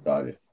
Got it.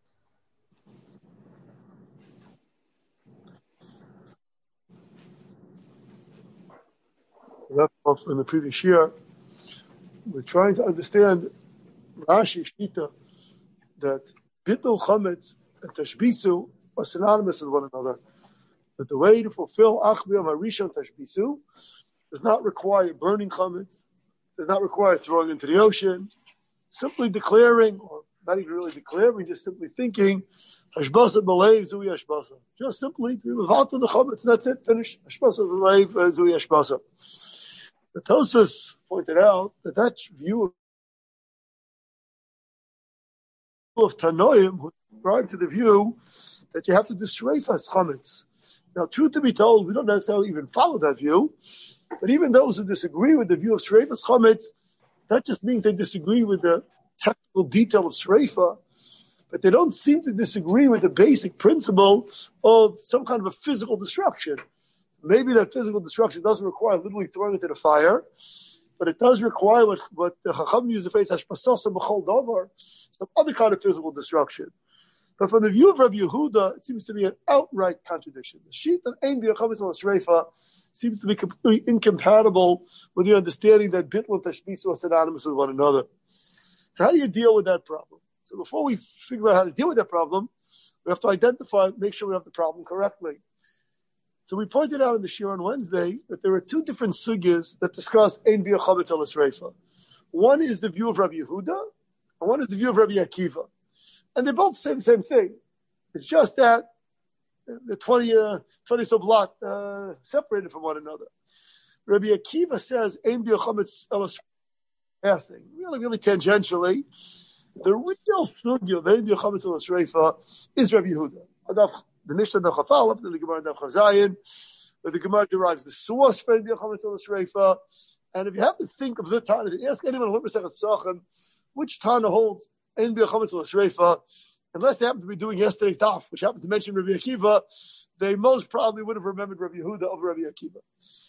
Left off in the previous year, we're trying to understand Rashi Shita that Bittul Chametz and Tashbisu are synonymous with one another. That the way to fulfill Achbiyam Harishon Tashbisu does not require burning Chametz, does not require throwing into the ocean, simply declaring, or not even really declaring, just simply thinking, Hashbasa B'leiv Zui Hashbasa. Just simply to revolt the Chametz, and that's it, finish. Hashbasa B'leiv Zui Hashbasa. The Tosfos pointed out that view of Tanoim, who subscribe to the view that you have to do Shreifas Chametz. Now, truth to be told, we don't necessarily even follow that view, but even those who disagree with the view of Shreifas Chametz, that just means they disagree with the technical detail of Shreifa, but they don't seem to disagree with the basic principle of some kind of a physical destruction. Maybe that physical destruction doesn't require literally throwing it into the fire, but it does require what the Chacham used to phrase hashpasasa b'chol davar, some other kind of physical destruction. But from the view of Rabbi Yehuda, it seems to be an outright contradiction. The sheet of Ein B'Yachametz al Shreifa seems to be completely incompatible with the understanding that Bittul and Tashbisu are synonymous with one another. So how do you deal with that problem? So before we figure out how to deal with that problem, we have to identify, make sure we have the problem correctly. So we pointed out in the Shir on Wednesday that there are two different sugyas that discuss Ein B'Yachametz al Shreifa. One is the view of Rabbi Yehuda, and one is the view of Rabbi Akiva. And they both say the same thing. It's just that the 20 blot separated from one another. Rabbi Akiva says Ein B'Yachametz al Shreifa passing, really tangentially. The real sugya of Ein B'Yachametz al Shreifa is Rabbi Yehuda. The Mishnah Daf Chafalef, the Gemara Daf Chazayin, where the Gemara derives the source for Ein B'Yachametz al Shreifa. And if you have to think of the Tana, if you ask anyone who Masechet Pesachim, which Tana holds Ein B'Yachametz al Shreifa, unless they happen to be doing yesterday's daf, which happened to mention Rabbi Akiva, they most probably would have remembered Rabbi Yehuda over Rabbi Akiva.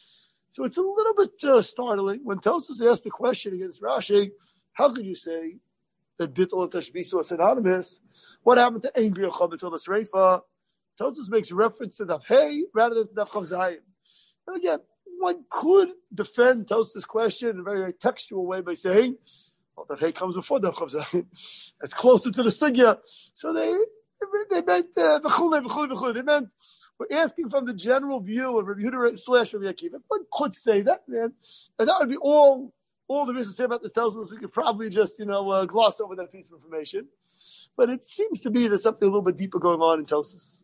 So it's a little bit startling when Tosfos asked the question against Rashi, how could you say that Bittul and Tashbisu are synonymous? What happened to Ein B'Yachametz al Shreifa? Tosfos makes reference to Daf Hey rather than to Daf Chav Zayin. And again, one could defend Tosfos' question in a very, very textual way by saying, well, Daf Hey comes before Daf Chav Zayin. It's closer to the Sugya. So they meant, they meant, we're asking from the general view of Rabbi Yehuda / Rabbi Akiva. One could say that, man. And that would be all there is to say about this Tosfos. We could probably just, gloss over that piece of information. But it seems to be there's something a little bit deeper going on in Tosfos.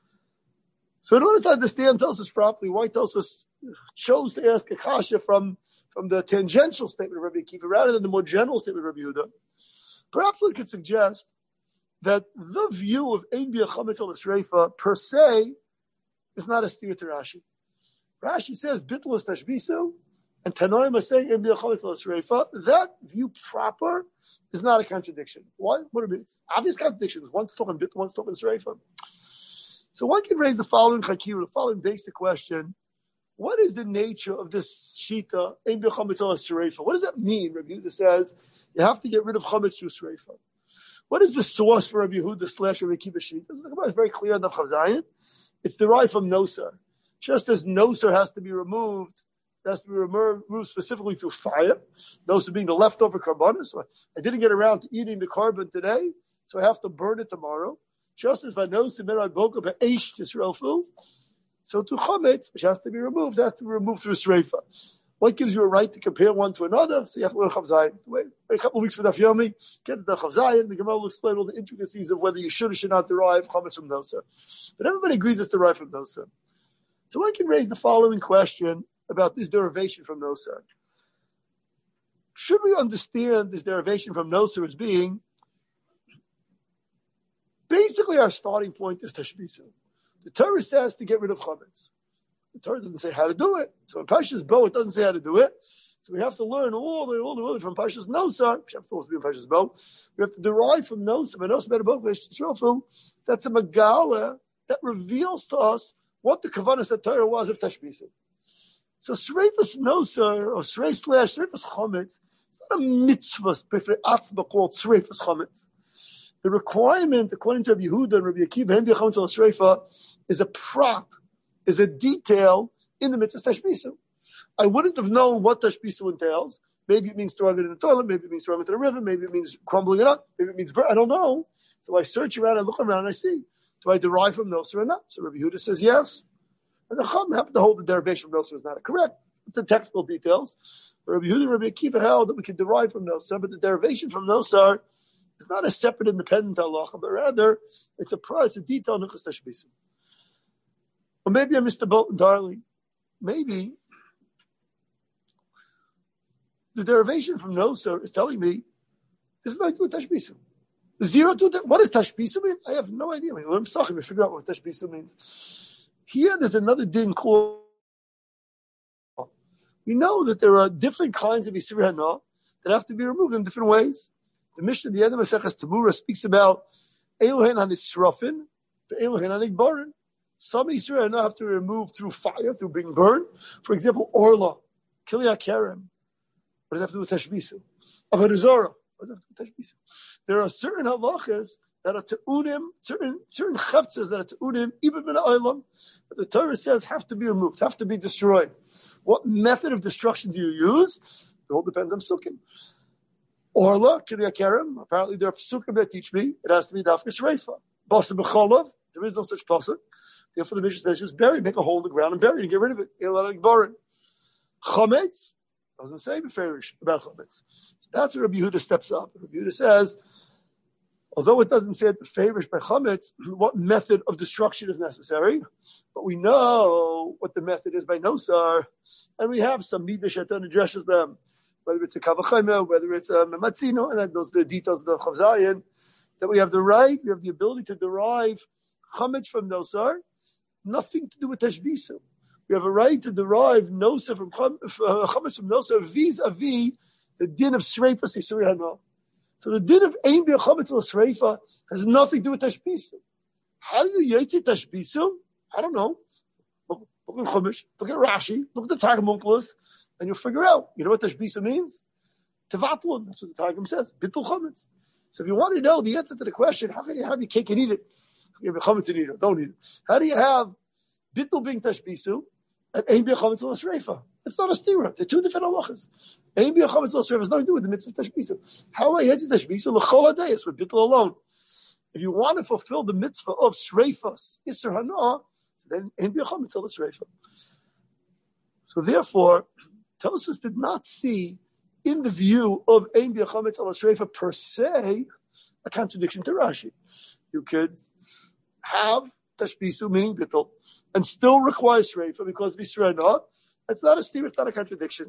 So in order to understand Tosfos properly, why Tosfos chose to ask a kasha from the tangential statement of Rabbi Akiva rather than the more general statement of Rabbi Yehuda, perhaps we could suggest that the view of Ein B'Yachametz al Shreifa per se is not a steer to Rashi. Rashi says Bittul is Tashbisu, and Tanoim is saying Ein B'Yachametz al Shreifa. That view proper is not a contradiction. Why? It's obvious contradictions. One's talking Bittul, one's talking Shreifa. So one can raise the following chakira, the following basic question. What is the nature of this shita, Ein B'Yachametz al Shreifa? What does that mean? Rabbi Yehuda says you have to get rid of chametz through Shreifa. What is the source for Rabbi Yehuda / Rabbi Akiva shita? It's very clear in the Chav Zayin. It's derived from nosar. Just as nosar has to be removed, it has to be removed specifically through fire. Nosar being the leftover karbanos. So I didn't get around to eating the carbon today, so I have to burn it tomorrow. Just as Vanos and Merad Boka Ba'esh Tisrofu, so to Chametz, which has to be removed, has to be removed through Shreifa. What gives you a right to compare one to another? So you have to learn Chav Zayin. Wait a couple of weeks for Daf Yomi, get to the Chav Zayin, the Gemara will explain all the intricacies of whether you should or should not derive Chametz from Nosar. But everybody agrees it's derived from Nosar. So one can raise the following question about this derivation from Nosar. Should we understand this derivation from Nosar as being basically our starting point is Tashbisu? The Torah says to get rid of Chametz. The Torah doesn't say how to do it. So in Parshas Bo, it doesn't say how to do it. So we have to learn all the way from Parshas Nosar, which have to be in Parshas Bo. We have to derive from Nosar, that's a Megala that reveals to us what the Kavanas of Torah was of Tashbisu. So Shreifas Nosar, or Shreifas Chametz, it's not a mitzvah called Shreifas Chametz. The requirement, according to Rabbi Yehuda and Rabbi Akiva, Ein B'Chametz Al Shreifa, is a prat, is a detail in the mitzvah tashbisu. I wouldn't have known what tashbisu entails. Maybe it means throwing it in the toilet. Maybe it means throwing it in the river. Maybe it means crumbling it up. Maybe it means I don't know. So I search around, I look around, and I see. Do I derive from Nosar or not? So Rabbi Yehuda says yes. And the Chacham happened to hold the derivation from Nosar is not correct. It's the technical details. But Rabbi Yehuda and Rabbi Akiva held that we can derive from Nosar, but the derivation from Nosar is not a separate, independent halacha, but rather it's a detail nuchas tashbisu. Or maybe I missed the boat entirely. Maybe the derivation from Nosar is telling me this is not good tashbisu. Zero to what does tashbisu mean? I have no idea. I'm sorry, we figure out what tashbisu means. Here, there's another din called. We know that there are different kinds of Yisur Hana that have to be removed in different ways. The Mishnah, the end of Maseches Tamura, speaks about Elohen hanisrafin, the Elohen hanigbarin. Some Yisur Hana have to be removed through fire, through being burned. For example, Orla, Kilya Kerem. What does that have to do with Tashbisu? Avodah Zarah. What does that have to do with Tashbisu? There are certain halachas that are te'unim, certain cheftzes that are te'unim, even in Olam, but the Torah says have to be removed, have to be destroyed. What method of destruction do you use? It all depends on psukim. Orla, Kilya Kerem, apparently there are psukim that teach me, it has to be dafka shreifa. Basa b'cholov, there is no such pasuk. Therefore the Mishnah says just bury, make a hole in the ground and bury it and get rid of it. Chametz, doesn't say beferish about chametz. So that's where Rabbi Yehuda steps up. Rabbi Yehuda says, although it doesn't say it beferish by chametz, what method of destruction is necessary? But we know what the method is by nosar, and we have some midah shetan addresses them, whether it's a kavachayma, whether it's a mematzino, and those are the details of the Chav Zayin, that we have the right, we have the ability to derive chametz from nosar, nothing to do with tashbisu. We have a right to derive nosar from chametz from nosar vis-a-vis the din of shreifas yisur hana. So the din of ein b'chametz al shreifa has nothing to do with tashbisu. How do you yetzi tashbisu? I don't know. Look at Chumash, look at Rashi, look at the Targum Onkelos, and you'll figure out. You know what tashbisu means? Tevatlun. That's what the Targum says. Bittul chametz. So if you want to know the answer to the question, how can you have your cake and eat it? You have chametz and eat it. Don't eat it. How do you have bittul being tashbisu and ein b'chametz al shreifa? It's not a stira. They're two different halachas. Ein b'chametz al shreifa has nothing to do with the mitzvah of tashbisu. How am I yetzi tashbisu l'chol hadayis with bittul alone? If you want to fulfill the mitzvah of shreifas isur hana, so then ein b'chametz al shreifa. So therefore, Tosfos did not see in the view of ein b'chametz al shreifa per se a contradiction to Rashi. You could have tashbisu meaning bittul and still require shreifa because of isur hana. It's not a steer, it's not a contradiction.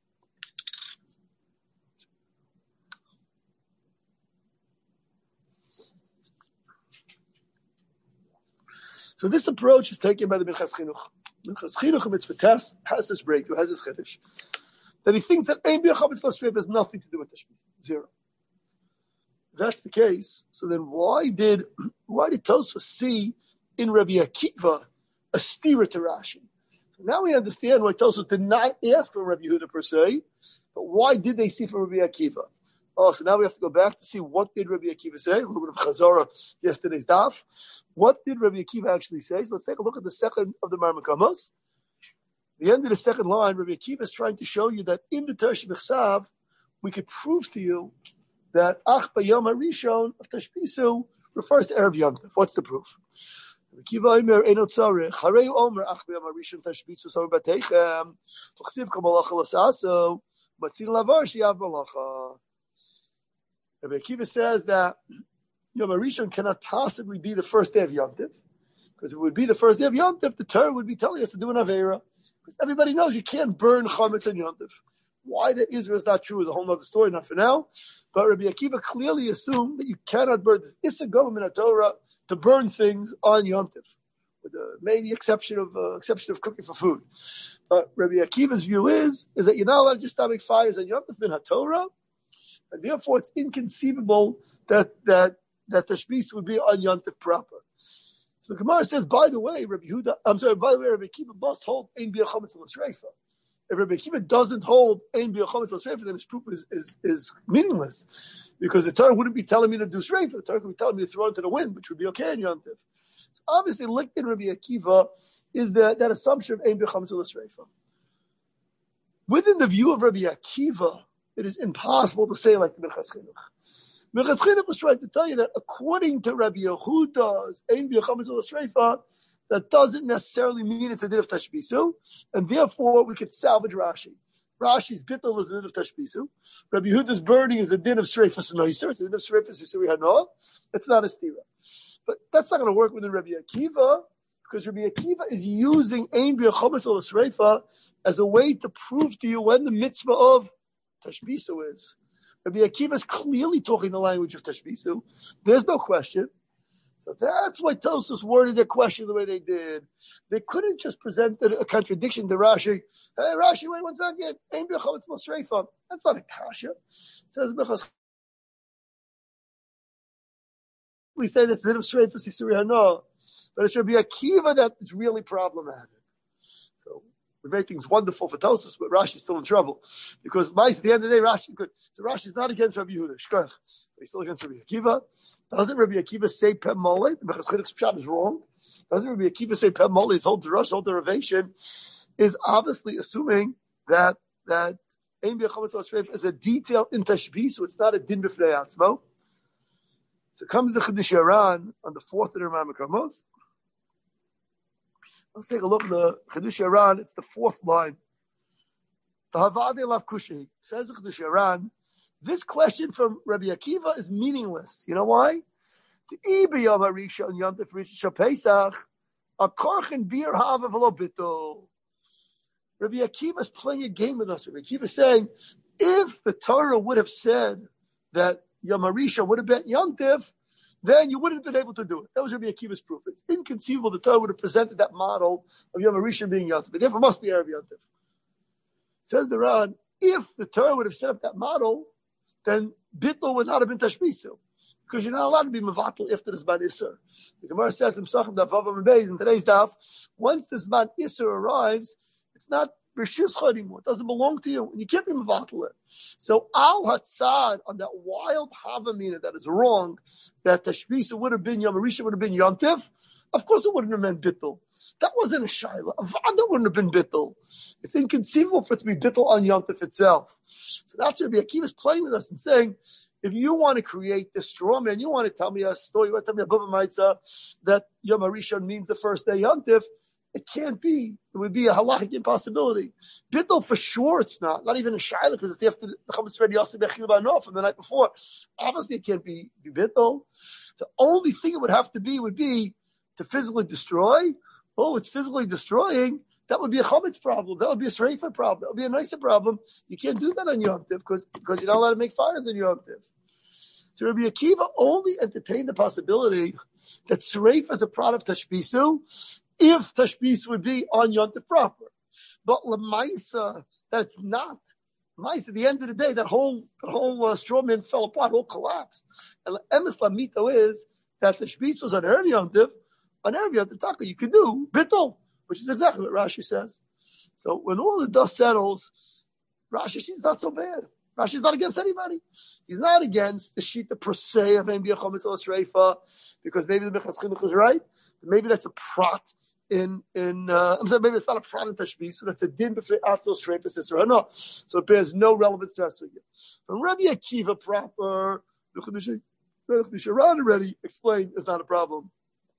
So this approach is taken by the Minchas Chinuch. Minchas Chinuch in Mitzvah Tess has this breakthrough, has this chiddush, that he thinks that ein b'chametz al shreifa has nothing to do with tashbisu. Zero. If that's the case, so then why did Tosfos see in Rabbi Akiva a steer to Rashi? Now we understand why Tosfos did not ask for Rabbi Yehuda per se, but why did they see from Rabbi Akiva? Oh, so now we have to go back to see what did Rabbi Akiva say. A little bit of Chazara, yesterday's daf. What did Rabbi Akiva actually say? So let's take a look at the second of the Marmakamos. The end of the second line, Rabbi Akiva is trying to show you that in the Tersh B'chsav, we could prove to you that Ach Bayom HaRishon of Tashbisu refers to Erev Yom Tov. What's the proof? Kiva Omer Eno Tzarech Harei Omer Ach B'Yom HaRishon Tashbisu Somer Batechem Tuchsiv Kol Malacha L'Saso Matzin Lavar Shiyav Malacha. Rabbi Akiva says that Yom HaRishon cannot possibly be the first day of Yom Tov, because if it would be the first day of Yom Tov, the Torah would be telling us to do an Aveira, because everybody knows you can't burn chametz on Yom Tov. Why that Israel is not true is a whole other story, not for now. But Rabbi Akiva clearly assumed that you cannot burn this Issa Gomer in Torah to burn things on Yom Tov, with maybe exception of cooking for food. But Rabbi Akiva's view is that you're not allowed to just start making fires on Yom Tov in HaTorah, and therefore it's inconceivable that Tashbis would be on Yom Tov proper. So the Gemara says, by the way, Rabbi Akiva must hold Ein B'Chametz Al Shreifa. if Rabbi Akiva doesn't hold Ein B'Yochametz Al Shreifa, then his proof is meaningless, because the Torah wouldn't be telling me to do Shreifa. The Torah would be telling me to throw into the wind, which would be okay in Yom Tov. Obviously, linked in Rabbi Akiva is that assumption of Ein B'Yochametz Al Shreifa. Within the view of Rabbi Akiva, it is impossible to say like the Minchas Chinuch. Minchas Chinuch was trying to tell you that according to Rabbi Yehuda's Ein B'Yochametz Al Shreifa, that doesn't necessarily mean it's a din of tashbisu, and therefore we could salvage Rashi. Rashi's bittul is a din of tashbisu. Rabbi Yehuda's burning is a din of shreifas noiser. It's a din of shreifas yisuri hanoah. It's not a stira. But that's not going to work within Rabbi Akiva, because Rabbi Akiva is using ein b'yochametz al shreifa as a way to prove to you when the mitzvah of tashbisu is. Rabbi Akiva is clearly talking the language of tashbisu. There's no question. So that's why Tosfos worded their question the way they did. They couldn't just present a contradiction to Rashi. Hey, Rashi, wait 1 second. Ein b'yochametz al shreifa. That's not a kasha. It says we say that's the din of shreifas yisuri hanoah, but it should be Akiva that is really problematic. So we make things wonderful for Tosfos, but Rashi's still in trouble, because at the end of the day, Rashi's not against Rabbi Yehuda. Shkach, he's still against Rabbi Akiva. Doesn't Rabbi Akiva say Peh Mole? The Minchas Chinuch's pshat is wrong. Doesn't Rabbi Akiva say Peh Mole? His whole derivation is obviously assuming that Ein B'Yochametz Al Shreifa is a detail in Tashbih, so it's not a din b'fnei atzmo. So comes the Chidush Yaran on the 4th of the Ramah Makamos. Let's take a look at the Chidush Yaran. It's the 4th line. The Havadei Lav Kushi says the Chidush Yaran, this question from Rabbi Akiva is meaningless. You know why? To Ibiyam Harisha and Yom Tov Rishon Pesach, a korchen bir hava v'lo bittul. Rabbi Akiva is playing a game with us. Rabbi Akiva is saying, if the Torah would have said that Yom HaRishon would have been Yom Tov, then you wouldn't have been able to do it. That was Rabbi Akiva's proof. It's inconceivable the Torah would have presented that model of Yom HaRishon being Yom Tov. But therefore, it must be Erev Yom Tov. Says the Ran, if the Torah would have set up that model, then bittul would not have been tashbisu, because you're not allowed to be mevatel if there's man isser. The Gemara says in Pesachim Daf Vav Amud Beis in today's daf, once this man isser arrives, it's not b'shuscha anymore. It doesn't belong to you, and you can't be mevatel it. So al hatzad on that wild havamina that is wrong, that tashbisu would have been Yom HaRishon would have been Yom Tov. Of course, it wouldn't have been bittul. That wasn't a shaila. A vada wouldn't have been bittul. It's inconceivable for it to be bittul on Yom Tov itself. So that's Rabbi Akiva's playing with us and saying, if you want to create this straw man, you want to tell me a story, you want to tell me a Bava Maitza that Yom HaRishon means the first day Yom Tov, it can't be. It would be a halachic impossibility. Bittul for sure it's not. Not even a shaila, because it's after the Chametz Red Yosef Bechil Ba'anof from the night before. Obviously, it can't be bittul. The only thing it would have to be would be to physically destroy. Oh, it's physically destroying. That would be a chametz problem. That would be a shreifa problem. That would be a nicer problem. You can't do that on Yom Tov because you're not allowed to make fires on Yom Tov. So Rabbi Akiva only entertained the possibility that shreifa is a product of tashbisu if tashbis would be on Yom Tov proper. But lemaisa, that it's not. Lemaisa, at the end of the day, that whole straw man fell apart, all collapsed. And emes lamito is that tashbis was on early Yom Tov. On Erev Yom Tov, you could do bittul, which is exactly what Rashi says. So when all the dust settles, Rashi's not so bad. Rashi's not against anybody. He's not against the shita per se of Ein B'Yochametz Al Shreifa, because maybe the Minchas Chinuch is right. Maybe that's a prat I'm saying maybe it's not a prat in Tashbih, so that's a din b'fnei atzos shreifa sisra. No, so it bears no relevance to us. From Rabbi Akiva proper, the Chidush Yaran already explained is not a problem.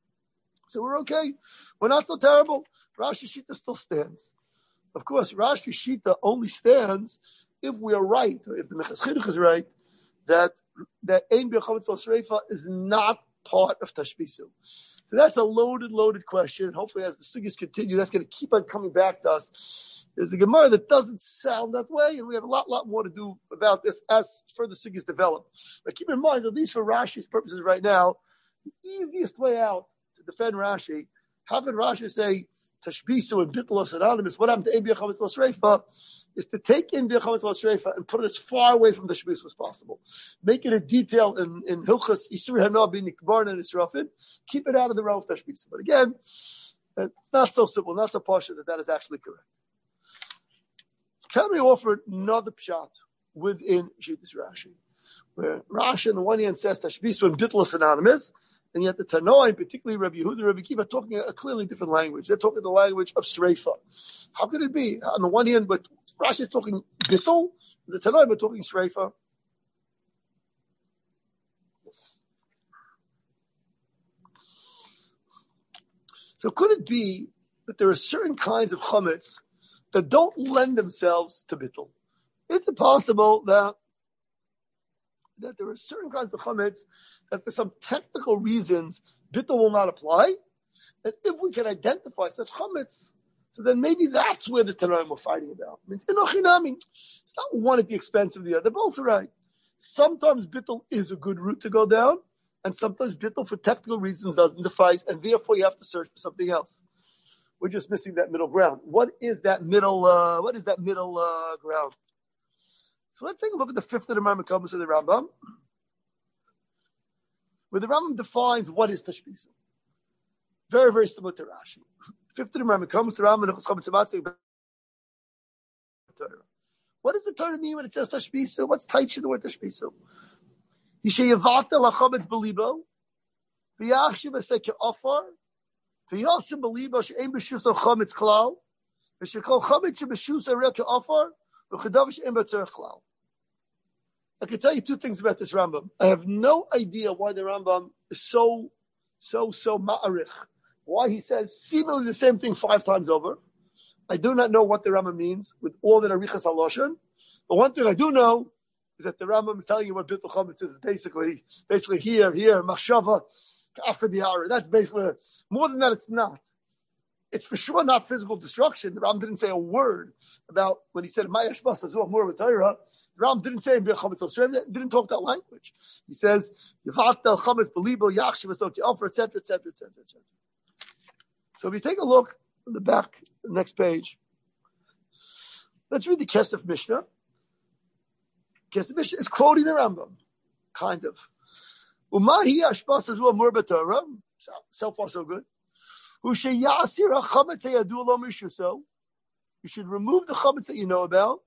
So we're okay. We're not so terrible. Rashi Shita still stands. Of course, Rashi Shita only stands if we are right, or if the Minchas Chinuch is right, that Ein B'Yochametz Al Shreifa is not part of Tashbisu. So that's a loaded question. Hopefully, as the sugyas continue, that's going to keep on coming back to us. There's a Gemara that doesn't sound that way, and we have a lot more to do about this as further sugyas develop. But keep in mind, at least for Rashi's purposes right now, the easiest way out to defend Rashi, having Rashi say Tashbisu and Bittul are synonymous, what happened to Ein B'Yochametz Al Shreifa, is to take in B'Yochametz Al Shreifa and put it as far away from the Tashbisu as possible. Make it a detail in Hilchas Yisur Hanoah Bin Nikbarna and Yisrafin. Keep it out of the realm of Tashbisu. But again, it's not so simple, not so partial that is actually correct. Can we offer another pshat within Shittas Rashi, where Rashi on the one hand says Tashbisu and Bittul are synonymous, and yet the Tanoim, particularly Rabbi Yehuda and Rabbi Kiva, are talking a clearly different language. They're talking the language of Sreifa. How could it be? On the one hand, but Rashi is talking Bittul, the Tanoim are talking Sreifa. So could it be that there are certain kinds of chametz that don't lend themselves to bittul? Is it possible that there are certain kinds of chametz that for some technical reasons bittul will not apply? And if we can identify such chametz, so then maybe that's where the Tanoim were fighting about. It means it's not one at the expense of the other. They're both right. Sometimes bittul is a good route to go down, and sometimes bittul for technical reasons doesn't suffice, and therefore you have to search for something else. We're just missing that middle ground. What is that middle ground? So let's take a look at the fifth of the Marmakomus of the Rambam, where the Rambam defines what is tashbisu. Very, very similar to Rashi. Fifth of the Marmakomus, the Rambam What does the Torah mean when it says tashbisu? What's taich in the word tashbisu? Yishayavata lachametz belibo, v'yachshiv asek ofar, v'yasim belibo she'em b'shusa chametz klal, v'shekol chametz she'b'shusa reka ofar, v'chadav she'em b'tzerech klal. I can tell you two things about this Rambam. I have no idea why the Rambam is so ma'arich. Why he says seemingly the same thing 5 times over. I do not know what the Rambam means with all that arichas haloshen. But one thing I do know is that the Rambam is telling you what bittul chametz is basically here, machshava, after the hour. That's basically, more than that, it's not. It's for sure not physical destruction. The Rambam didn't say a word about when he said Mayash Basazul more of a Torah. The Rambam didn't say didn't talk that language. He says Yavata chametz belibo yachshiv asok offer, etc. So if you take a look on the back, the next page, let's read the Kesef Mishnah. Kesef Mishnah is quoting the Rambam, kind of. Umahi ashbas as well more b'Torah. So far, so good. You should remove the chametz that you know about.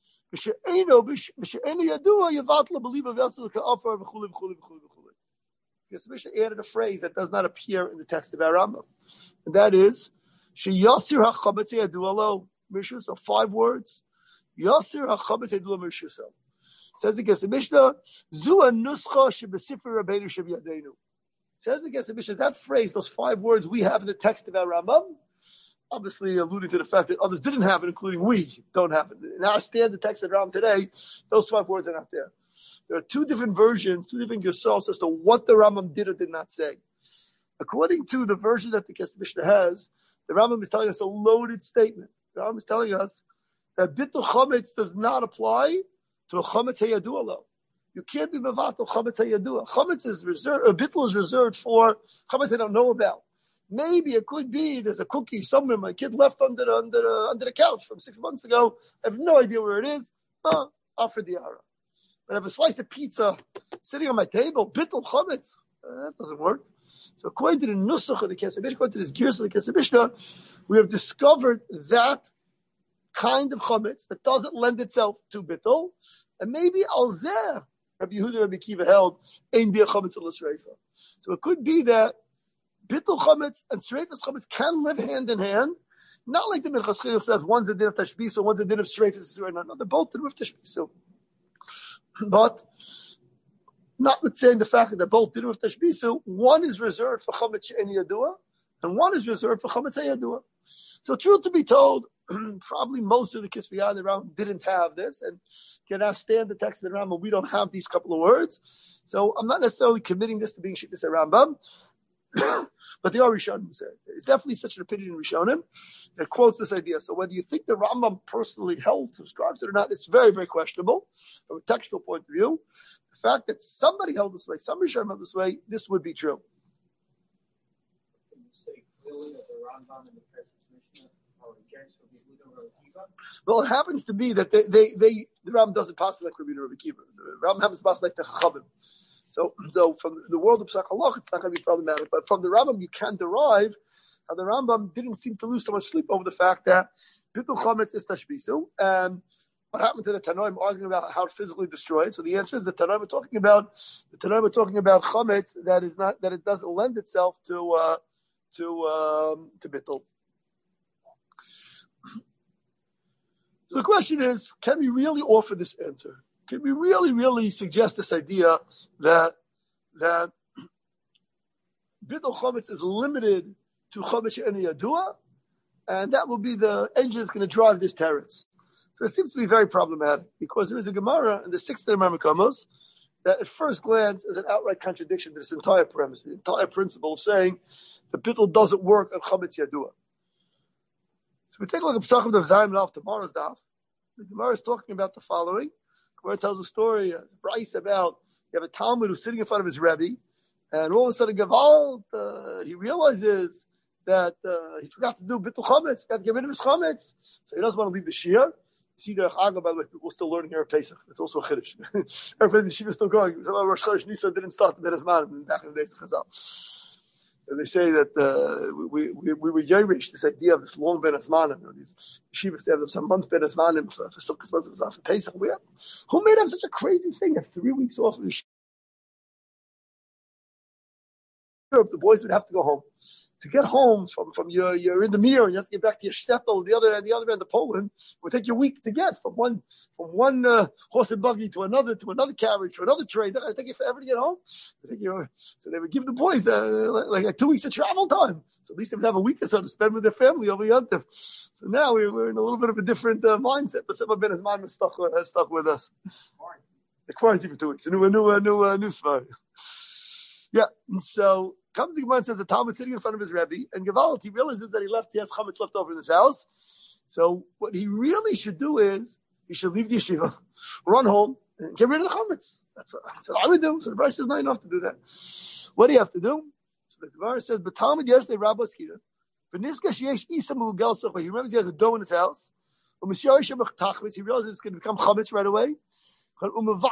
Kesef Mishnah added a phrase that does not appear in the text of our Rambam, and that is sheyasir hachametz yadu alo mishuso. 5 words. Yasir hachametz yadu mishuso. Says the Kesef Mishnah, Zu nuscha shebesifra Rabbeinu shebyadenu. Says the Kesef Mishnah, that phrase, those 5 words we have in the text of our Rambam, obviously alluding to the fact that others didn't have it, including we don't have it. In our standard text of the Rambam today, those 5 words are not there. There are 2 different versions, 2 different gesos as to what the Rambam did or did not say. According to the version that the Kesef Mishnah has, the Rambam is telling us a loaded statement. The Rambam is telling us that bittul chametz does not apply to a chametz hayadu alo. You can't be mevatel chametz hayadu. Chametz is reserved, or bittul is reserved for chametz I don't know about. Maybe it could be there's a cookie somewhere my kid left under the couch from 6 months ago. I have no idea where it is. Offer diara. But I have a slice of pizza sitting on my table. Bittul chametz. That doesn't work. So according to the nusach of the Kesef Mishnah, according to this gears of the Kesef Mishnah, we have discovered that kind of chametz that doesn't lend itself to bittul, and maybe alzeh Rabbi Yehuda, Rabbi Kiva held ein bia chametz al sreifa. So it could be that bittul chametz and sreifas chametz can live hand in hand, not like the Minchas Chinuch says one's a din of tashbisu, one's a din of sreifas. No, they're both din of tashbisu, but notwithstanding the fact that they're both din of tashbisu, one is reserved for chametz she'en yadua, and one is reserved for chametz hayadua. So, truth to be told, probably most of the Kisviyah in the Rambam didn't have this, and can now stand the text of the Rambam. We don't have these couple of words, so I'm not necessarily committing this to being Shittas Rambam, but there are Rishonim who say it. There's definitely such an opinion in Rishonim that quotes this idea. So, whether you think the Rambam personally subscribes to it or not, it's very, very questionable from a textual point of view. The fact that somebody held this way, some Rishonim held this way, this would be true. Can you say clearly that the Rambam and the well, it happens to be that the Rambam doesn't pass like Rabbi Rabbi Kiva. The Rambam happens to pass like the Chachamim. So from the world of Psak Halach, it's not going to be problematic. But from the Rambam, you can derive And the Rambam didn't seem to lose too much sleep over the fact that Bittul Chametz is Tashbisu. And what happened to the Tanoim arguing about how to physically destroy it? So the answer is the Tanoim are talking about Chametz that it doesn't lend itself to Bittul. So the question is, can we really offer this answer? Can we really suggest this idea that Bittul Chametz is limited to Chametz She'eni Yadua, and that will be the engine that's going to drive this teretz? So it seems to be very problematic, because there is a Gemara in the 6th Gemara Makamos that at first glance is an outright contradiction to this entire premise, the entire principle of saying the Bittul doesn't work on Chametz Yadua. So we take a look at Pesachim Daf Zayin Daf, tomorrow's Daf. The Gemara is talking about the following. The Gemara tells a story, Bryce, about you have a Talmud who's sitting in front of his Rebbe, and all of a sudden, Gevalt, he realizes that he forgot to do Bittul Chametz, forgot to get rid of his Chametz, so he doesn't want to leave the Shir. See the Chaga, by the way, people are still learning here at Pesach. It's also a Chiddush. Everybody's Yeshiva is still going. Rosh Chodesh Nisan didn't start the Benazman back in the days of Chazal. And they say that we were Yerush, this idea of this long Benazman, these Yeshivas, they have some month Benazman for Sukkot, for Pesach. Who made up such a crazy thing? After 3 weeks off of the Shir, the boys would have to go home. To get home from you're in the mirror and you have to get back to your shtetl, the other end of Poland, it would take you a week to get from one horse and buggy to another carriage, to another train. That would take you forever to get home. So they would give the boys like 2 weeks of travel time. So at least they would have a week or so to spend with their family over Yontif. So now we're in a little bit of a different mindset, but some of Ben Azman has stuck with us. The quarantine for 2 weeks. A new story. Yeah, so comes the Gemara and says the Talmud sitting in front of his Rebbe, and Gevalt, he realizes that he has chametz left over in his house. So what he really should do is, he should leave the yeshiva, run home, and get rid of the chametz. That's what I would do. So the Bryce says, no, enough to do that. What do you have to do? So the Gemara says, but Talmud yesterday, Rabbi Skira, but Niska Sheyesh Isa Mugel Socha, he remembers he has a dough in his house, he realizes it's going to become chametz right away. He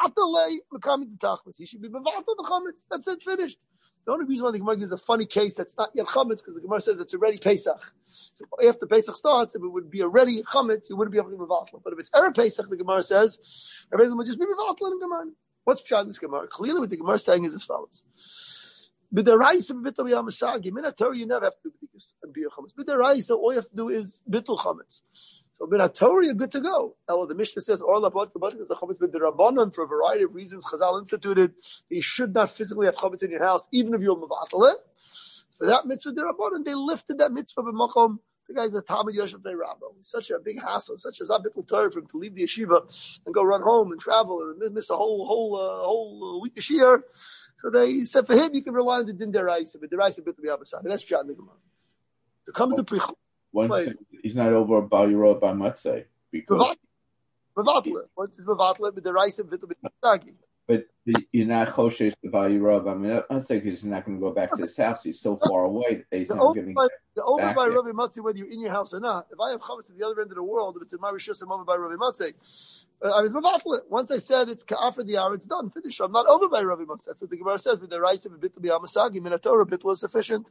should be mevatel the chametz. That's it, finished. The only reason why the Gemara gives a funny case that's not yet chametz, because the Gemara says it's already Pesach. So after Pesach starts, if it would be already chametz, you wouldn't be able to be mevatel. But if it's erev Pesach, the Gemara says, everything would just be mevatel in the Gemara. What's pshat in this Gemara? Clearly, what the Gemara is saying is as follows: B'deraisa b'bittul yamasagi. Min Torah, you never have to do b'dikus and be a chametz. B'deraisa, all you have to do is bittul chametz. So B'nat Torah, you're good to go. Now, the Mishnah says, "Or labot kabot is a chametz b'derabanan." For a variety of reasons, Chazal instituted you should not physically have chametz in your house, even if you're mevatel it. For that mitzvah derabanan, they lifted that mitzvah b'makom. The guy's a Talmud Yosef Bnei Rabba. It's such a big hassle, such a zabitl Torah for him to leave the yeshiva and go run home and travel and miss a whole week of shir. So they said for him, you can rely on the din deraisa, but deraisa bit to be avasad. That's pshat in the Gemara. So comes the prichul. He's not over Bal Yerah by Matzeh because mevatel. Once he's mevatel, but deraisa bit to be avasad. But you're not choshesh the Bal Yerah by Matzeh because he's not going to go back to his house. He's so far away that he's not going to the over by Rav Matzeh, whether you're in your house or not. If I have chametz at the other end of the world, if it's in my rishus, I'm over by Rav Matzeh. I was mevatel it. Once I said it's ka'afar the hour, it's done, finished. I'm not over by Rav Matzeh. That's what the Gemara says. With the rice of a bit to be amasagi, min Torah, bit was sufficient.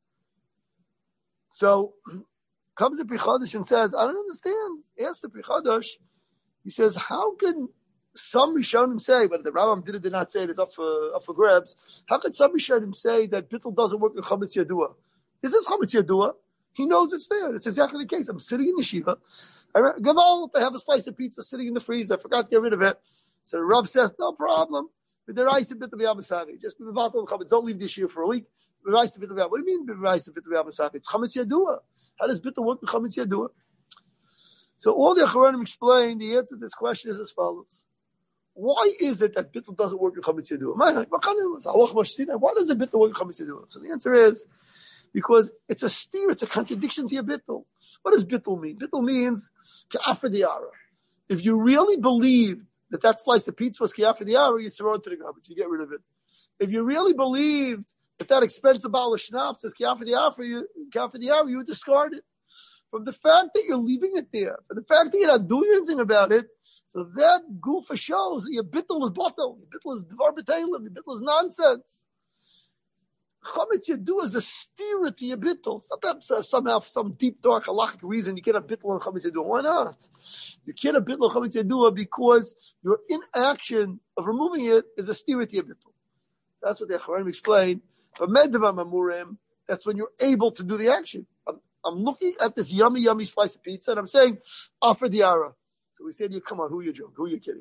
So comes the Pri Chadash and says, I don't understand. Ask the Pri Chadash. He says, how can some Rishonim say, but the Rambam did not say it is up for grabs. How could some Rishonim say that bittul doesn't work in chametz yadua? This is chametz yadua. He knows it's there. It's exactly the case. I'm sitting in yeshiva. Gaval, I have a slice of pizza sitting in the freezer. I forgot to get rid of it. So the Rav says, no problem. But the rice bit to be amasari. Just be mevatel chametz. Don't leave this year for a week. What do you mean rice bit to be amasari? It's chametz yadua. How does bittul work in chametz yadua? So all the Acharonim explain the answer to this question is as follows. Why is it that bittul doesn't work in chametz yadua? Why does the bittul work in chametz yadua? So the answer is because it's a steer, it's a contradiction to your bittul. What does bittul mean? Bittul means ka'afar diara. If you really believe that slice of pizza was ka'afar diara, you throw it to the garbage, you get rid of it. If you really believed that expensive bottle of schnapps is ka'afar diara, you would discard it. From the fact that you're leaving it there, from the fact that you're not doing anything about it, so that goofa shows that your bittul is bottle, your bittul is dvar b'teilim, your bittul is nonsense. Chametz Yadua is a steer to your bittul. It's not that somehow some deep dark halachic reason you can't have bittul on Chametz Yadua. Why not? You can't have bittul on Chametz Yadua because your inaction of removing it is a steer to your bittul. That's what the Acharonim explain. But Medava Mamurim, that's when you're able to do the action. I'm looking at this yummy, yummy slice of pizza, and I'm saying, offer the ara. So we said, come on, who are you joking? Who are you kidding?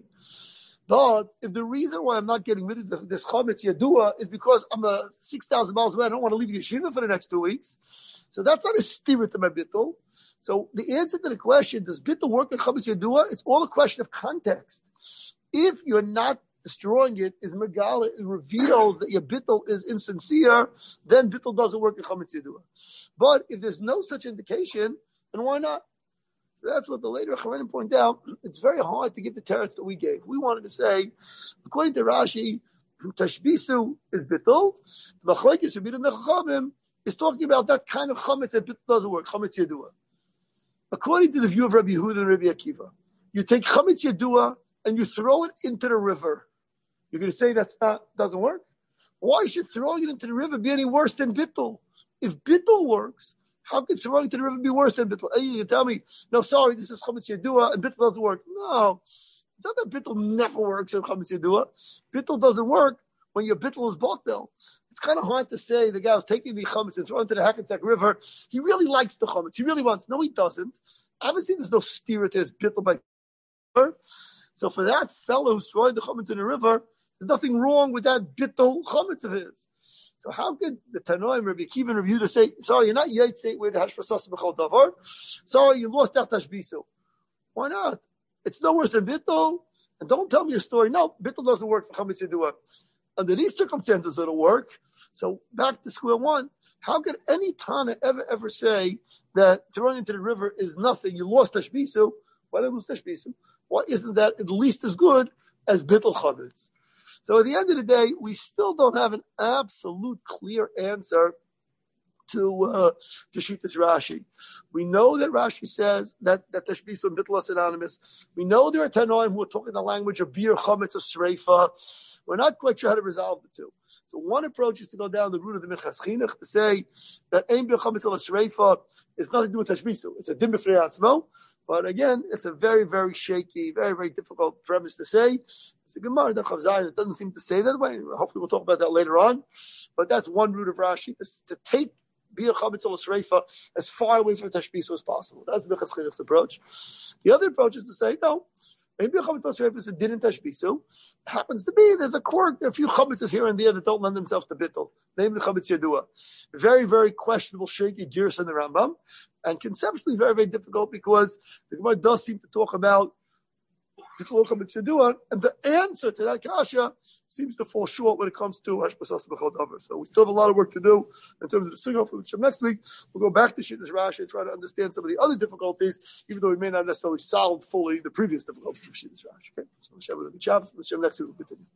But if the reason why I'm not getting rid of this Chametz Yadua is because I'm 6,000 miles away, I don't want to leave the yeshiva for the next 2 weeks. So that's not a steer to my bittul. So the answer to the question, does bittul work in Chametz Yadua? It's all a question of context. If you're not destroying it, is megala, it reveals that your bittul is insincere, then bittul doesn't work in Chametz Yadua. But if there's no such indication, then why not? So that's what the later Acharonim point out. It's very hard to get the teretz that we gave. We wanted to say, according to Rashi, Tashbisu is bittul. Machlokes Rabbi Yehuda Chachamim is talking about that kind of chametz that bittul doesn't work, Chametz Yadua. According to the view of Rabbi Yehuda and Rabbi Akiva, you take Chametz Yadua and you throw it into the river. You're going to say doesn't work? Why should throwing it into the river be any worse than bittul? If bittul works, how could throwing it to the river be worse than bittul? Hey, you tell me, no, sorry, this is Chametz Yadua and bittul doesn't work. No, it's not that bittul never works in Chametz Yadua. Bittul doesn't work when your bittul is botel. It's kind of hard to say the guy was taking the chametz and throwing it to the Hackensack River. He really likes the chametz. He really wants. No, he doesn't. Obviously, there's no steer to his bittul by river. So for that fellow who's throwing the chametz in the river, there's nothing wrong with that bittul chametz of his. So how could the Tanoim, Rabbi Akiva, and Rabbi Yehuda say, sorry, you're not Yaitse with Hashprasas B'chol Davar. Sorry, you lost that Tashbisu. Why not? It's no worse than bittul. And don't tell me a story. No, bittul doesn't work for Chametz Yadua. Under these circumstances, it'll work. So back to square one. How could any Tana ever say that throwing into the river is nothing? You lost Tashbisu. Why did you lose Tashbisu? Why isn't that at least as good as bittul chametz? So at the end of the day, we still don't have an absolute clear answer to Shittas Rashi. We know that Rashi says that Tashbisu and bittul are synonymous. We know there are Tanoim who are talking the language of bir, chametz, or sreifa. We're not quite sure how to resolve the two. So one approach is to go down the route of the Minchas Chinuch to say that ein bir, chametz, or sreifa is nothing to do with Tashbisu. It's a dim b'fnei atzmo. But again, it's a very, very shaky, very, very difficult premise to say. It's a Gemara that Chav Zayin. It doesn't seem to say that way. Hopefully we'll talk about that later on. But that's one route of Rashi, to take Bir Chametz Ol Sreifa as far away from Tashbisu as possible. That's the Minchas Chinuch's approach. The other approach is to say, no, maybe a Chametz Ol Sreifa is a din in Tashbisu. It happens to be, there's a quirk, there are a few chametzes here and there that don't lend themselves to bittul. Namely Chametz Yadua. Very, very questionable, shaky gears in the Rambam. And conceptually very, very difficult because the Gemara does seem to talk about bittul chametz yadua, and the answer to that kasha seems to fall short when it comes to hashpasas b'chol davar. So we still have a lot of work to do in terms of the single. For next week, we'll go back to Shittas Rashi and try to understand some of the other difficulties, even though we may not necessarily solve fully the previous difficulties of Shittas Rashi. Okay, so Hashem will be Shabbos. Hashem next week will continue.